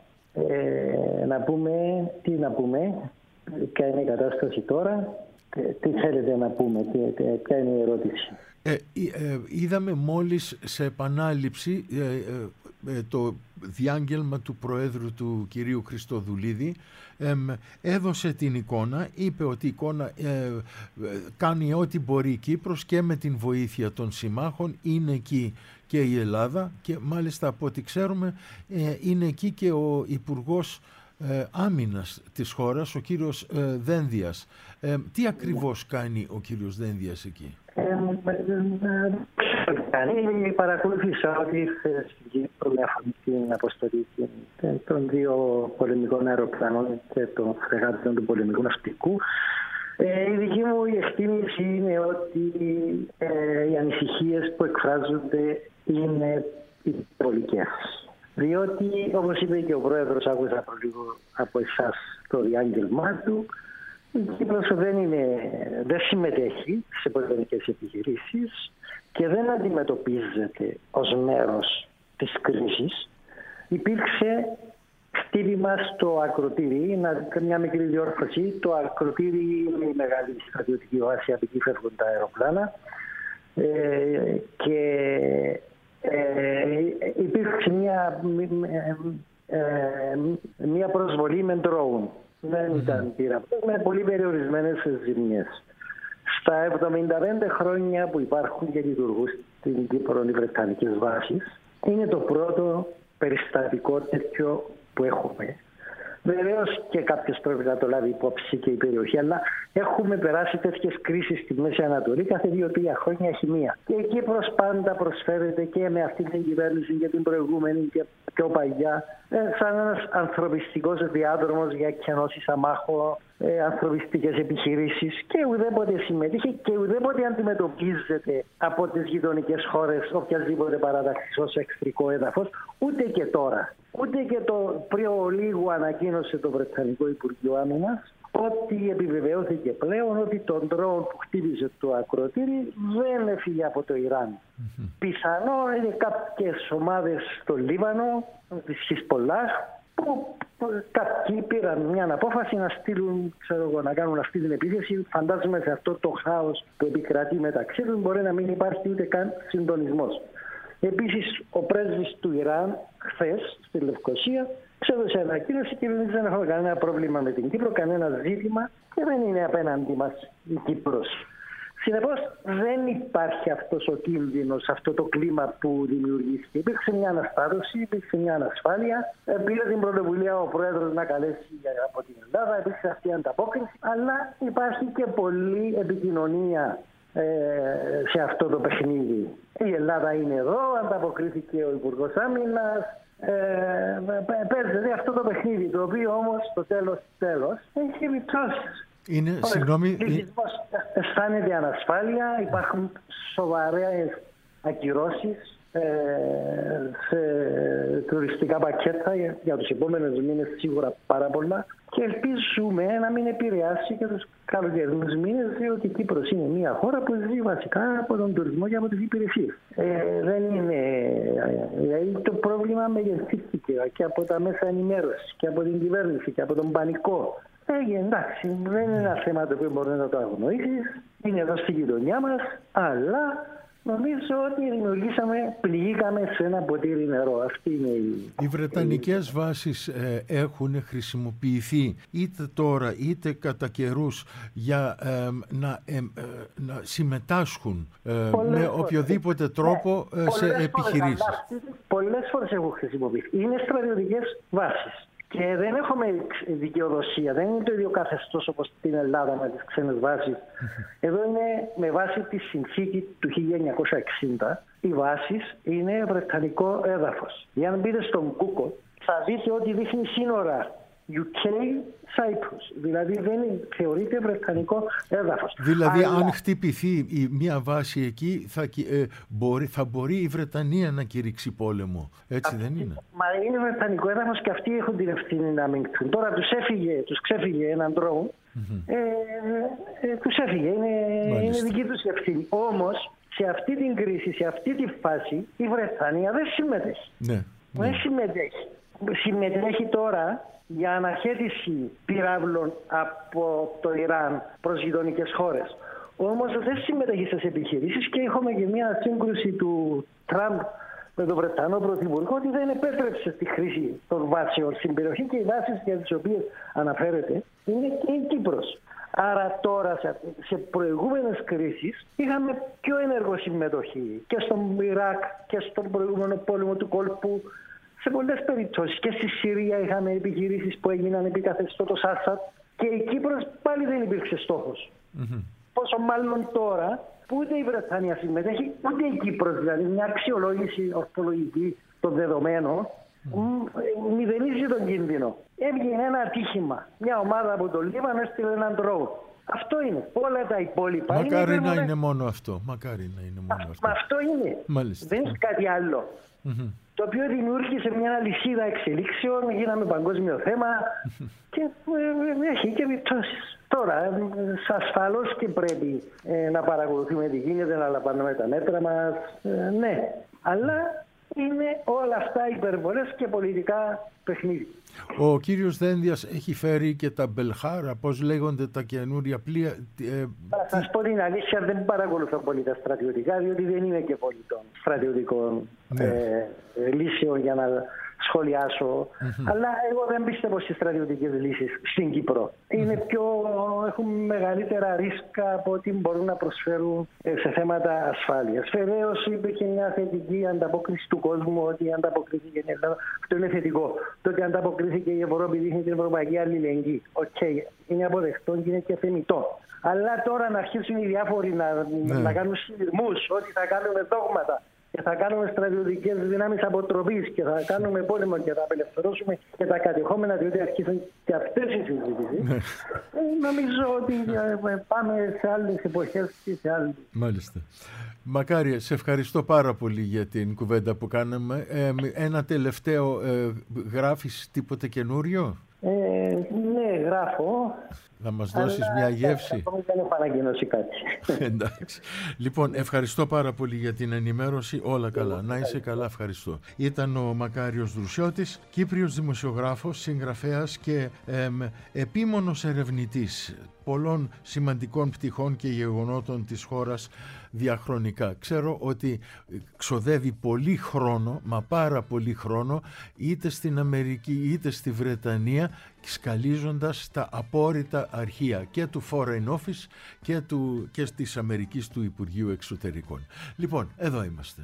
Τι να πούμε, ποια είναι η κατάσταση τώρα. Τι θέλετε να πούμε, ποια είναι η ερώτηση? Είδαμε μόλις σε επανάληψη το διάγγελμα του Προέδρου του κυρίου Χριστοδουλίδη. Έδωσε την εικόνα, είπε ότι η εικόνα κάνει ό,τι μπορεί η Κύπρος και με την βοήθεια των συμμάχων. Είναι εκεί και η Ελλάδα και μάλιστα από ό,τι ξέρουμε είναι εκεί και ο Υπουργός Άμυνας της χώρας, ο κύριος Δένδιας. Τι ακριβώς κάνει ο κύριος Δένδιας εκεί? Παρακολούθησα ότι ήρθε στην Κύπρο με αφορμή την αποστολή των δύο πολεμικών αεροπλάνων και των φρεγάτων του πολεμικού ναυτικού. Η δική μου εκτίμηση είναι ότι οι ανησυχίες που εκφράζονται είναι υπερβολικές. Διότι, όπως είπε και ο Πρόεδρος, άκουσα λίγο από εσάς το διάγγελμά του, η Κύπρος δεν συμμετέχει σε πολεμικές επιχειρήσεις και δεν αντιμετωπίζεται ως μέρος της κρίσης. Υπήρξε χτύπημα στο ακροτήρι, μια μικρή διόρθωση. Το ακροτήρι είναι η μεγάλη στρατιωτική βάση, από εκεί φεύγουν τα αεροπλάνα και υπήρξε μια προσβολή με ντρόουν. Δεν ήταν πύραυλος, με πολύ περιορισμένες ζημιές. Στα 75 χρόνια που υπάρχουν και λειτουργούν στην Κύπρο οι Βρετανικές βάσεις, είναι το πρώτο περιστατικό τέτοιο που έχουμε. Βεβαίως και κάποιος πρέπει να το λάβει υπόψη και η περιοχή, αλλά έχουμε περάσει τέτοιες κρίσεις στη Μέση Ανατολή κάθε 2-3 χρόνια έχει μία. Και η Κύπρος πάντα προσφέρεται και με αυτή την κυβέρνηση και την προηγούμενη και πιο παλιά σαν ένας ανθρωπιστικός διάδρομος για εκκενώσεις αμάχων, ανθρωπιστικές επιχειρήσεις, και ουδέποτε συμμετείχε και ουδέποτε αντιμετωπίζεται από τις γειτονικές χώρες οποιασδήποτε παράταξης ως εχθρικό έδαφος, ούτε και τώρα. Ούτε και το πριν λίγο ανακοίνωσε το Βρετανικό Υπουργείο Άμυνας ότι επιβεβαιώθηκε πλέον ότι το ντρόουν που χτύπησε το ακροτήρι δεν έφυγε από το Ιράν. Πιθανό είναι κάποιες ομάδες στο Λίβανο, της Χισπολάχ, που κάποιοι πήραν μια απόφαση να στείλουν, να κάνουν αυτή την επίθεση. Φαντάζομαι σε αυτό το χάος που επικρατεί μεταξύ τους μπορεί να μην υπάρχει ούτε καν συντονισμός. Επίσης, ο πρέσβης του Ιράν χθες στη Λευκοσία ξέδωσε ανακοίνωση και δεν έχουμε κανένα πρόβλημα με την Κύπρο, κανένα ζήτημα και δεν είναι απέναντι μας η Κύπρος. Συνεπώς δεν υπάρχει αυτός ο κίνδυνος, αυτό το κλίμα που δημιουργήθηκε. Υπήρξε μια αναστάτωση, υπήρξε μια ανασφάλεια. Πήρε την πρωτοβουλία ο Πρόεδρος να καλέσει από την Ελλάδα, υπήρξε αυτή η ανταπόκριση, αλλά υπάρχει και πολλή επικοινωνία σε αυτό το παιχνίδι. Η Ελλάδα είναι εδώ, ανταποκρίθηκε ο Υπουργός Άμυνας, παίζεται αυτό το παιχνίδι, το οποίο όμως στο τέλος έχει επιπτώσεις. Συγγνώμη, αισθάνεται ανασφάλεια, υπάρχουν σοβαρές ακυρώσεις σε τουριστικά πακέτα για τους επόμενους μήνες, σίγουρα πάρα πολλά, και ελπίζουμε να μην επηρεάσει και τους καλοκαιρινούς μήνες, διότι η Κύπρος είναι μια χώρα που ζει βασικά από τον τουρισμό και από τις υπηρεσίες. Δεν είναι, δηλαδή το πρόβλημα μεγεθύθηκε και από τα μέσα ενημέρωσης και από την κυβέρνηση και από τον πανικό. Εντάξει, δεν είναι ένα θέμα το οποίο μπορεί να το αγνοήσεις, είναι εδώ στη γειτονιά μας, αλλά νομίζω ότι πληγήκαμε σε ένα ποτήρι νερό. Αυτή είναι οι βρετανικές βάσεις έχουν χρησιμοποιηθεί είτε τώρα είτε κατά καιρούς για να συμμετάσχουν με οποιοδήποτε τρόπο σε επιχειρήσεις. Πολλές φορές έχουν χρησιμοποιηθεί. Είναι στρατιωτικές βάσεις. Και δεν έχουμε δικαιοδοσία, δεν είναι το ίδιο καθεστώς όπως στην Ελλάδα με τις ξένες βάσεις. Εδώ είναι με βάση τη συνθήκη του 1960, οι βάσεις είναι βρετανικό έδαφος. Για να μπείτε στον Google θα δείτε ότι δείχνει σύνορα UK Cyprus, δηλαδή δεν θεωρείται βρετανικό έδαφος. Δηλαδή αν χτυπηθεί μια βάση εκεί θα μπορεί η Βρετανία να κηρύξει πόλεμο, έτσι δεν είναι? Μα είναι βρετανικό έδαφος και αυτοί έχουν την ευθύνη να αμυνθούν. Τώρα τους ξέφυγε έναν ντρόουν, τους έφυγε, είναι δική τους ευθύνη. Όμως σε αυτή την κρίση, σε αυτή τη φάση η Βρετανία δεν συμμετέχει. Δεν συμμετέχει. Συμμετέχει τώρα για αναχέτηση πυράβλων από το Ιράν προς γειτονικές χώρες. Όμως δεν συμμετέχει στις επιχειρήσεις και έχουμε και μια σύγκρουση του Τραμπ με τον Βρετανό Πρωθυπουργό ότι δεν επέτρεψε τη χρήση των βάσεων στην περιοχή και οι βάσεις για τις οποίες αναφέρεται είναι και η Κύπρος. Άρα τώρα σε προηγούμενες κρίσεις είχαμε πιο ενεργό συμμετοχή και στον Ιράκ και στον προηγούμενο πόλεμο του κόλπου. Σε πολλές περιπτώσεις και στη Συρία είχαμε επιχειρήσεις που έγιναν επί καθεστώτος Άσαντ και η Κύπρος πάλι δεν υπήρξε στόχος. Πόσο μάλλον τώρα που ούτε η Βρετανία συμμετέχει ούτε η Κύπρος, δηλαδή μια αξιολόγηση ορθολογική των δεδομένων μηδενίζει τον κίνδυνο. Έβγαινε ένα ατύχημα. Μια ομάδα από το Λίβανο έστειλε έναν ντρόουν. Αυτό είναι. Όλα τα υπόλοιπα Μακάρι να είναι μόνο αυτό. Μακάρι να είναι μόνο αυτό. Μα αυτό είναι. Μάλιστα. Δεν είναι κάτι άλλο. Το οποίο δημιούργησε μια αλυσίδα εξελίξεων, γίναμε παγκόσμιο θέμα και έχει και επιπτώσεις. Τώρα, ασφαλώς και πρέπει να παρακολουθούμε τι γίνεται, να λαμβάνουμε τα μέτρα μας, ναι. Αλλά είναι όλα αυτά υπερβολές και πολιτικά παιχνίδι. Ο κύριος Δένδιας έχει φέρει και τα Μπελχάρα, πώς λέγονται τα καινούρια πλοία. Θα σας πω την αλήθεια, δεν παρακολουθώ πολύ τα στρατιωτικά, διότι δεν είμαι και πολύ των στρατιωτικών λύσεων για να σχολιάσω, αλλά εγώ δεν πιστεύω στις στρατιωτικές λύσεις στην Κύπρο. Έχουν μεγαλύτερα ρίσκα από ό,τι μπορούν να προσφέρουν σε θέματα ασφάλειας. Βεβαίως υπήρχε μια θετική ανταπόκριση του κόσμου ότι ανταποκρίθηκε η Ελλάδα. Αυτό είναι θετικό. Το ότι ανταποκρίθηκε η Ευρώπη δείχνει την ευρωπαϊκή αλληλεγγύη. Είναι αποδεκτό και είναι και θεμιτό. Αλλά τώρα να αρχίσουν οι διάφοροι να κάνουν συνειρμούς ότι θα κάνουμε δόγματα και θα κάνουμε στρατιωτικές δυνάμεις αποτροπής και θα κάνουμε πόλεμο και θα απελευθερώσουμε και τα κατεχόμενα, διότι αρχίσαν και αυτές οι συζητήσεις. Νομίζω ότι πάμε σε άλλες εποχές και σε άλλες. Μάλιστα. Μακάρι, σε ευχαριστώ πάρα πολύ για την κουβέντα που κάναμε. Ένα τελευταίο, γράφεις τίποτε καινούριο? Ναι, γράφω. Θα μας δώσεις μια γεύση? Δεν έχω ανακοινώσει κάτι. Εντάξει. Λοιπόν, ευχαριστώ πάρα πολύ για την ενημέρωση. Όλα καλά. Να είσαι καλά, ευχαριστώ. Ήταν ο Μακάριος Δρουσιώτης, Κύπριος δημοσιογράφος, συγγραφέας και επίμονος ερευνητής πολλών σημαντικών πτυχών και γεγονότων της χώρας διαχρονικά. Ξέρω ότι ξοδεύει πολύ χρόνο, μα πάρα πολύ χρόνο, είτε στην Αμερική είτε στη Βρετανία, σκαλίζοντας τα απόρριτα αρχεία και του Foreign Office και της Αμερικής του Υπουργείου Εξωτερικών. Λοιπόν, εδώ είμαστε.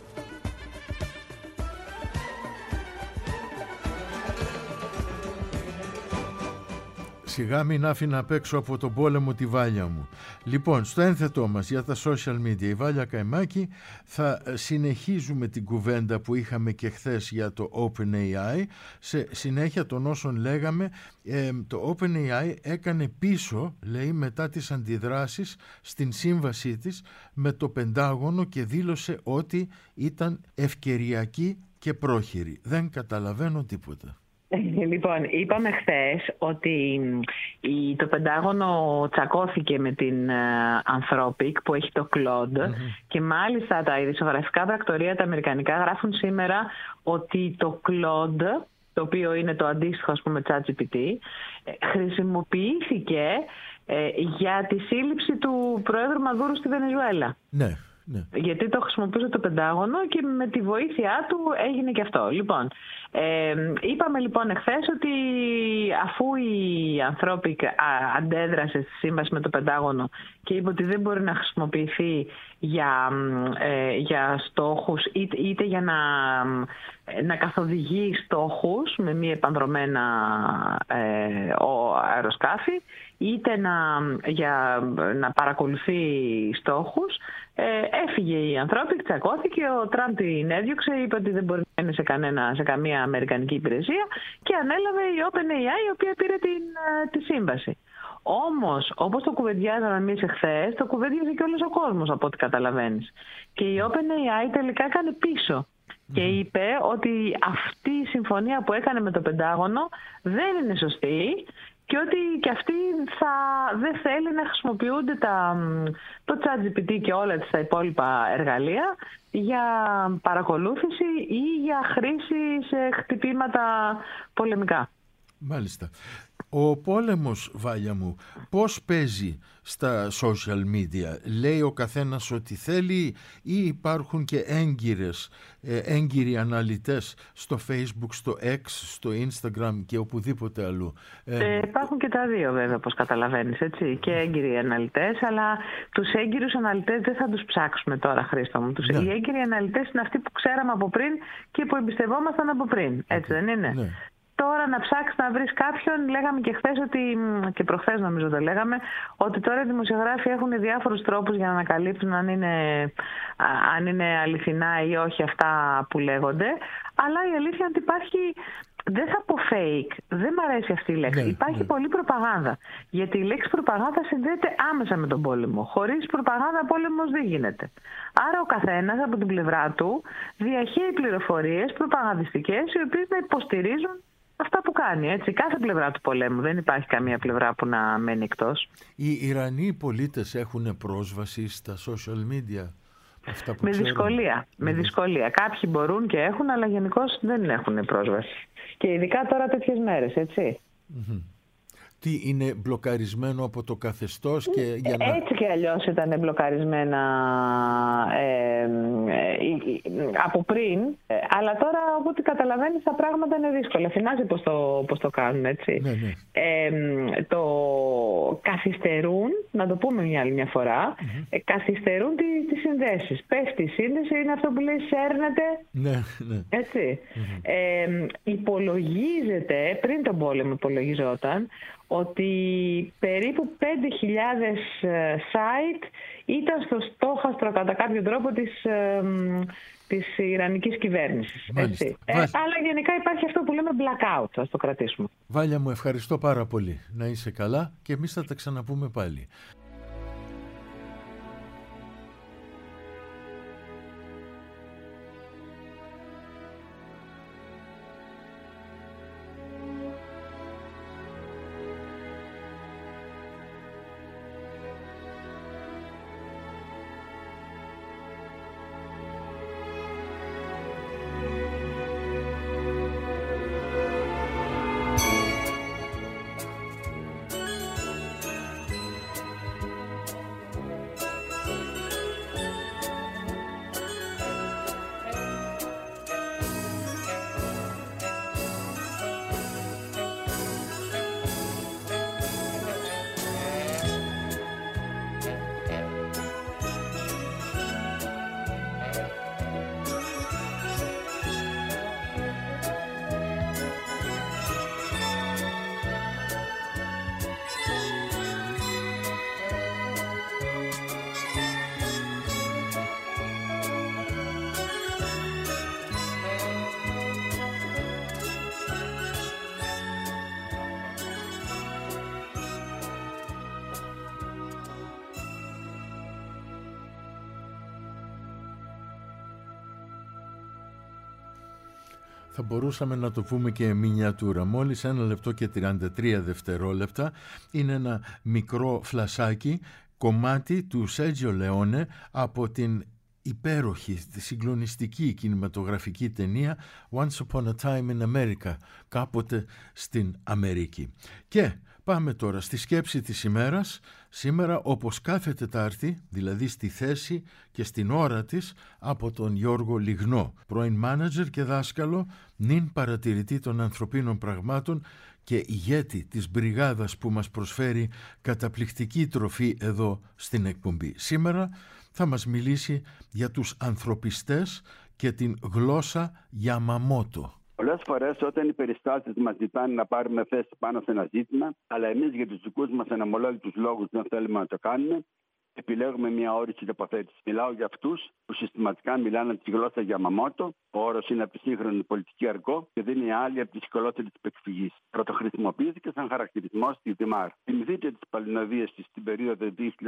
Σιγά μην άφηνα απ' έξω από τον πόλεμο τη Βάλια μου. Λοιπόν, στο ένθετό μας για τα social media, η Βάλια Καϊμάκη, θα συνεχίζουμε την κουβέντα που είχαμε και χθες για το OpenAI. Σε συνέχεια των όσων λέγαμε, το OpenAI έκανε πίσω, λέει, μετά τις αντιδράσεις στην σύμβασή της με το Πεντάγωνο και δήλωσε ότι ήταν ευκαιριακή και πρόχειρη. Δεν καταλαβαίνω τίποτα. Λοιπόν, είπαμε χθες ότι το Πεντάγωνο τσακώθηκε με την Anthropic που έχει το Claude και μάλιστα τα ειδησιογραφικά πρακτορεία τα αμερικανικά γράφουν σήμερα ότι το Claude, το οποίο είναι το αντίστοιχο ας πούμε ChatGPT, χρησιμοποιήθηκε για τη σύλληψη του Προέδρου Μαδούρου στη Βενεζουέλα. Ναι. Ναι. Γιατί το χρησιμοποιούσε το Πεντάγωνο και με τη βοήθειά του έγινε και αυτό. Λοιπόν, είπαμε λοιπόν εχθές ότι αφού η Anthropic αντέδρασε στη σύμβαση με το Πεντάγωνο και είπε ότι δεν μπορεί να χρησιμοποιηθεί για στόχους είτε για να καθοδηγεί στόχους με μη επανδρομένα αεροσκάφη, είτε για να παρακολουθεί στόχους, έφυγε η Anthropic, τσακώθηκε, ο Τραμπ την έδιωξε, είπε ότι δεν μπορεί να είναι σε καμία αμερικανική υπηρεσία και ανέλαβε η OpenAI, η οποία πήρε τη σύμβαση. Όμως, όπως το κουβεντιάζαμε εμείς εχθές, το κουβέντιαζε και όλος ο κόσμος από ό,τι καταλαβαίνεις. Και η OpenAI τελικά έκανε πίσω και είπε ότι αυτή η συμφωνία που έκανε με το Πεντάγωνο δεν είναι σωστή και ότι και αυτοί δεν θέλει να χρησιμοποιούνται το ChatGPT και όλα τα υπόλοιπα εργαλεία για παρακολούθηση ή για χρήση σε χτυπήματα πολεμικά. Μάλιστα. Ο πόλεμος, Βάλια μου, πώς παίζει στα social media? Λέει ο καθένας ό,τι θέλει ή υπάρχουν και έγκυροι αναλυτές στο Facebook, στο X, στο Instagram και οπουδήποτε αλλού? Υπάρχουν και τα δύο βέβαια, όπως καταλαβαίνεις, έτσι, και έγκυροι αναλυτές, αλλά τους έγκυρους αναλυτές δεν θα τους ψάξουμε τώρα, Χρήστο μου. Ναι. Οι έγκυροι αναλυτές είναι αυτοί που ξέραμε από πριν και που εμπιστευόμασταν από πριν, έτσι δεν είναι? Ναι. Τώρα να ψάξεις να βρεις κάποιον, λέγαμε και χθες και προχθές νομίζω το λέγαμε, ότι τώρα οι δημοσιογράφοι έχουν διάφορους τρόπους για να ανακαλύψουν αν είναι αληθινά ή όχι αυτά που λέγονται, αλλά η αλήθεια είναι ότι υπάρχει, δεν θα πω fake, δεν μ' αρέσει αυτή η λέξη, υπάρχει πολλή προπαγάνδα, γιατί η λέξη προπαγάνδα συνδέεται άμεσα με τον πόλεμο, χωρίς προπαγάνδα πόλεμος δεν γίνεται. Άρα ο καθένας από την πλευρά του διαχέει πληροφορίες προπαγανδιστικές οι οποίες να υποστηρίζουν αυτά που κάνει, έτσι, κάθε πλευρά του πολέμου. Δεν υπάρχει καμία πλευρά που να μένει εκτός. Οι Ιρανοί πολίτες έχουν πρόσβαση στα social media? Αυτά που με δυσκολία. Κάποιοι μπορούν και έχουν, αλλά γενικώς δεν έχουν πρόσβαση. Και ειδικά τώρα τέτοιες μέρες, έτσι. Τι είναι μπλοκαρισμένο από το καθεστώς και για να... Έτσι και αλλιώς ήταν μπλοκαρισμένα από πριν, αλλά τώρα από ό,τι καταλαβαίνεις τα πράγματα είναι δύσκολα. Θυμάσαι πώς το κάνουν, έτσι. Ναι. Το καθυστερούν, να το πούμε μια φορά, καθυστερούν τις συνδέσεις. Πέφτει η σύνδεση, είναι αυτό που λέει σέρνεται, έτσι. Υπολογίζεται, πριν τον πόλεμο υπολογιζόταν, ότι περίπου 5.000 site ήταν στο στόχαστρο κατά κάποιο τρόπο της Ιρανικής κυβέρνησης. Έτσι. Αλλά γενικά υπάρχει αυτό που λέμε blackout, ας το κρατήσουμε. Βάλια μου, ευχαριστώ πάρα πολύ. Να είσαι καλά και εμείς θα τα ξαναπούμε πάλι. Θα μπορούσαμε να το πούμε και μινιατούρα. Μόλις 1 λεπτό και 33 δευτερόλεπτα είναι ένα μικρό φλασάκι, κομμάτι του Σέρτζιο Λεόνε από την υπέροχη, συγκλονιστική κινηματογραφική ταινία Once Upon a Time in America, κάποτε στην Αμερική. Και πάμε τώρα στη σκέψη της ημέρας. Σήμερα, όπως κάθε Τετάρτη, δηλαδή στη θέση και στην ώρα της, από τον Γιώργο Λιγνό, πρώην μάνατζερ και δάσκαλο, νυν παρατηρητή των ανθρωπίνων πραγμάτων και ηγέτη της μπριγάδας που μας προσφέρει καταπληκτική τροφή εδώ στην εκπομπή. Σήμερα θα μας μιλήσει για τους ανθρωπιστές και την γλώσσα Γιαμαμότο. Πολλές φορές όταν οι περιστάσεις μας ζητάνε να πάρουμε θέση πάνω σε ένα ζήτημα, αλλά εμείς για τους δικούς μας αναμολόγητους λόγους δεν θέλουμε να το κάνουμε, επιλέγουμε μια όρηση τοποθέτηση. Μιλάω για αυτούς που συστηματικά μιλάνε τη γλώσσα Γιαμαμότο. Ο όρος είναι από τη σύγχρονη πολιτική αργό και δεν είναι άλλη από τη σκολότερη της επεκφυγής. Πρωτοχρησιμοποιήθηκε σαν χαρακτηρισμό στη Δημάρ. Θυμηθείτε τις παλινοδίες της στην περίοδο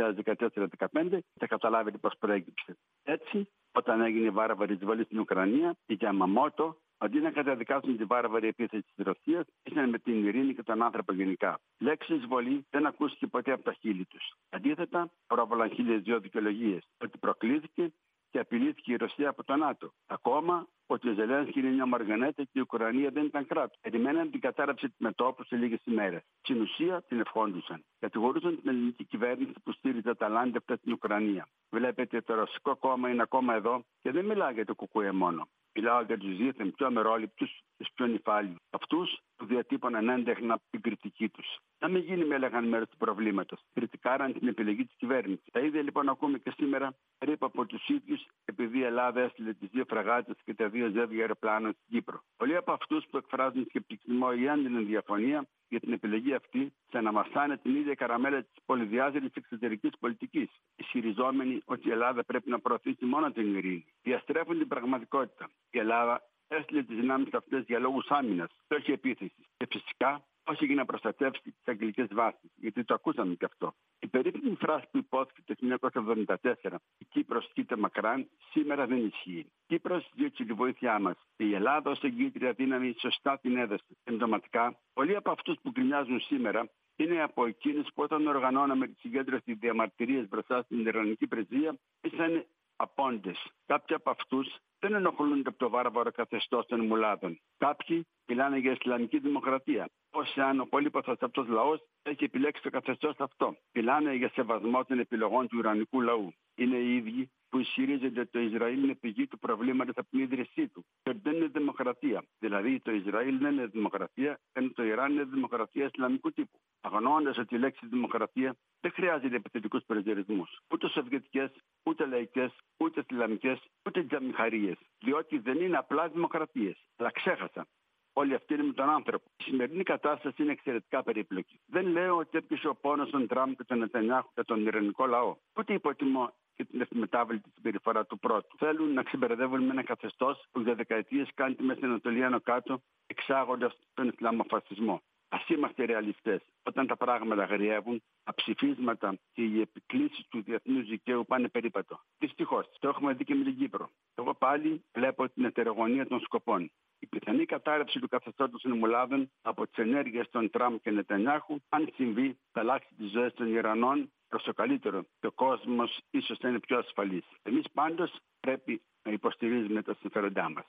2014-2015 και θα καταλάβετε πώς προέκυψε. Έτσι, όταν έγινε η βάρβαρη εισβολή στην Ουκρανία, η Γιαμαμότο, αντί να καταδικάσουν τη βάρβαρη επίθεση της Ρωσίας, ήσαν με την ειρήνη και τον άνθρωπο γενικά. Λέξη εισβολή δεν ακούστηκε ποτέ από τα χείλη τους. Αντίθετα, πρόβαλαν 1.002 δικαιολογίες ότι προκλήθηκε και απειλήθηκε η Ρωσία από το ΝΑΤΟ. Ακόμα ότι ο Ζελένσκι είναι μια μαργανέτα και η Ουκρανία δεν ήταν κράτος. Περιμέναν την κατάρρευση του μετώπου σε λίγες ημέρες. Στην ουσία την ευχόντουσαν. Κατηγορούσαν την ελληνική κυβέρνηση που στήριζε τα λάντευτα στην Ουκρανία. Βλέπετε, το ρωσικό κόμμα είναι ακόμα εδώ και δεν μιλάει για το ΚΚΕ μόνο. Μιλάω για τους δίθεν πιο αμερόληπτους, τους πιο νυφάλιους. Αυτούς που διατύπωναν έντεχνα την κριτική τους. Να μην γίνει, με έλεγαν, μέρος του προβλήματος. Κριτικάραν την επιλογή της κυβέρνησης. Τα ίδια λοιπόν ακούμε και σήμερα περίπου από τους ίδιους, επειδή η Ελλάδα έστειλε τις 2 φρεγάτες και τα 2 ζεύγια αεροπλάνων στην Κύπρο. Πολλοί από αυτούς που εκφράζουν σκεπτικισμό ή έντονη διαφωνία για την επιλογή αυτή, σαν να μασάνε την ίδια καραμέλα της πολυδιάζερης εξωτερικής πολιτικής, ισχυριζόμενοι ότι η Ελλάδα πρέπει να προωθήσει μόνο την ειρήνη. Διαστρέφουν την πραγματικότητα. Η Ελλάδα έστειλε τις δυνάμεις αυτές για λόγους άμυνας και όχι επίθεσης. Και φυσικά όχι για να προστατεύσει τις αγγλικές βάσεις, γιατί το ακούσαμε και αυτό. Η περίπτωση φράση που υπόθηκε το 1974, η Κύπρος κοίτα μακράν, σήμερα δεν ισχύει. Η Κύπρος διότι τη βοήθειά μας. Η Ελλάδα ως εγκύτρια δύναμη σωστά την έδωσε. Συμπτωματικά, πολλοί από αυτούς που γκρινιάζουν σήμερα είναι από εκείνους που όταν οργανώναμε τη συγκέντρωση διαμαρτυρίες μπροστά στην Ιρανική πρεσβεία, ήσαν απόντες. Κάποιοι από αυτούς δεν ενοχλούνται από το βάρβαρο καθεστώς των μουλάδων. Κάποιοι μιλάνε για Ισλαμική δημοκρατία. ως αν ο πολύπαθος αυτός λαός έχει επιλέξει το καθεστώς αυτό. Μιλάνε για σεβασμό των επιλογών του Ιρανικού λαού. Είναι οι ίδιοι που ισχυρίζονται ότι το Ισραήλ είναι πηγή του προβλήματος από την ίδρυσή του. Και ότι δεν είναι δημοκρατία. Δηλαδή το Ισραήλ δεν είναι δημοκρατία, ενώ το Ιράν είναι δημοκρατία ισλαμικού τύπου. Αγνοώντας ότι η λέξη δημοκρατία δεν χρειάζεται επιθετικούς προσδιορισμούς. Ούτε σοβιετικές, ούτε λαϊκές, ούτε ισλαμικές, ούτε τζαμιχαρίες. Διότι δεν είναι απλά δημοκρατίες. Αλλά ξέχασαν. Όλοι αυτοί είναι με τον άνθρωπο. Η σημερινή κατάσταση είναι εξαιρετικά περίπλοκη. Δεν λέω ότι έπιασε ο πόνος των Τραμπ και των Νετανιάχου και τον Ιρανικό λαό. Ούτε υποτιμώ και την ευθυμετάβλητη συμπεριφορά του πρώτου. Θέλουν να ξεμπερδεύουν με ένα καθεστώς που για δεκαετίες κάνει τη Μέση Ανατολή άνω κάτω, εξάγοντας τον Ισλαμοφασισμό. Ας είμαστε ρεαλιστές. Όταν τα πράγματα αγριεύουν, τα ψηφίσματα και οι επικλήσεις του διεθνούς δικαίου πάνε περίπατο. Δυστυχώς, το έχουμε δει και με την Κύπρο. Εγώ πάλι βλέπω την ετερογωνία των σκοπών. Η πιθανή κατάρρευση του καθεστώτος των Μουλάδων από τις ενέργειες των Τραμπ και Νετανιάχου, αν συμβεί, θα αλλάξει τις ζωές των Ιρανών προς το καλύτερο και ο κόσμος ίσως θα είναι πιο ασφαλής. Εμείς πάντως πρέπει να υποστηρίζουμε τα συμφέροντά μας.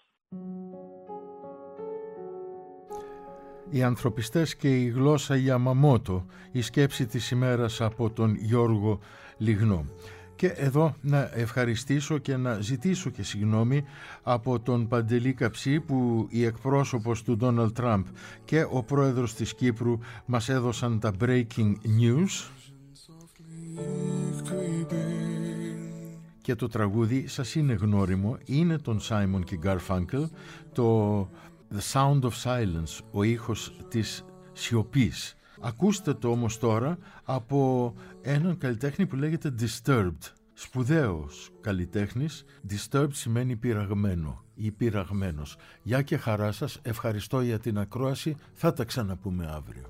Οι ανθρωπιστές και η γλώσσα Ιαμαμότο, η σκέψη της ημέρας από τον Γιώργο Λιγνό. Και εδώ να ευχαριστήσω και να ζητήσω και συγγνώμη από τον Παντελή Καψή που η εκπρόσωπος του Ντόναλντ Τραμπ και ο πρόεδρος της Κύπρου μας έδωσαν τα breaking news και το τραγούδι σας είναι γνώριμο, είναι των Simon και Garfunkel, το The Sound of Silence, ο ήχος της σιωπής. Ακούστε το όμως τώρα από έναν καλλιτέχνη που λέγεται Disturbed. Σπουδαίος καλλιτέχνης. Disturbed σημαίνει πειραγμένο ή πειραγμένος. Γεια και χαρά σας. Ευχαριστώ για την ακρόαση. Θα τα ξαναπούμε αύριο.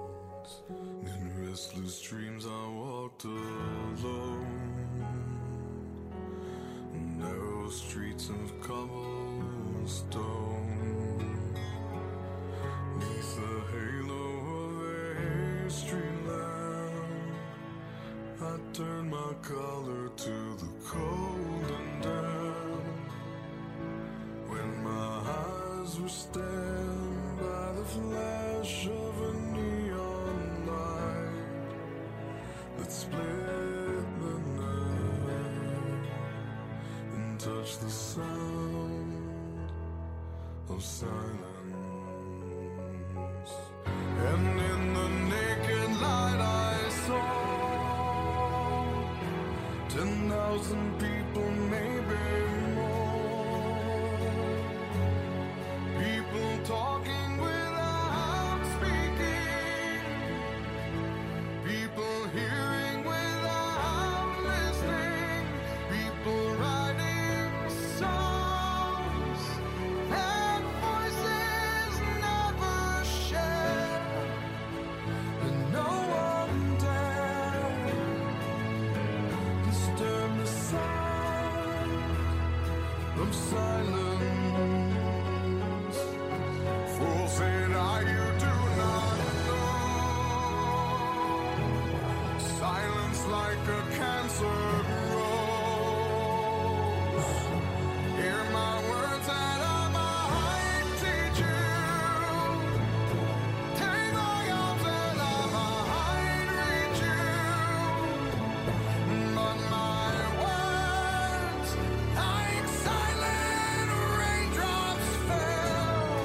Street lamp, I turn my collar to the cold and damp. When my eyes were stabbed by the flash of a neon light that split the night and touched the sound of silence. And in the naked light I saw 10,000 people, maybe more. People talking without speaking. People hearing without listening. People writing songs and voices never shared. And no one dared disturb the sound of silence. Fool said I, you do not know. Silence like a cancer grows. Hear my words that I might teach you. Take my arms that I might reach you. But my words, like silent raindrops, fell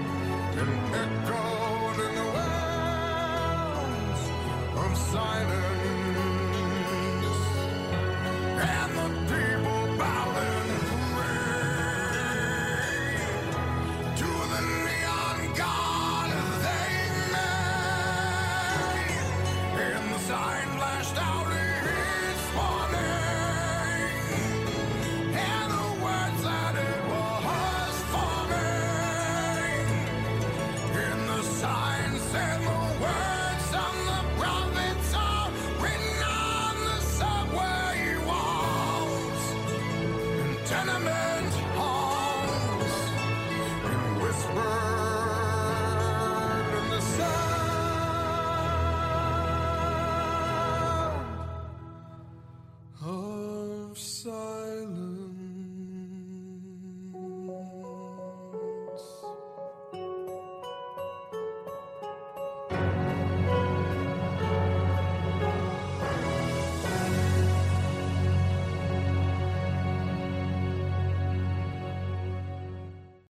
and echoed in the wells of silence.